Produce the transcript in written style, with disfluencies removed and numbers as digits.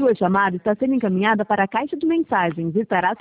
Sua chamada está sendo encaminhada para a caixa de mensagens e estará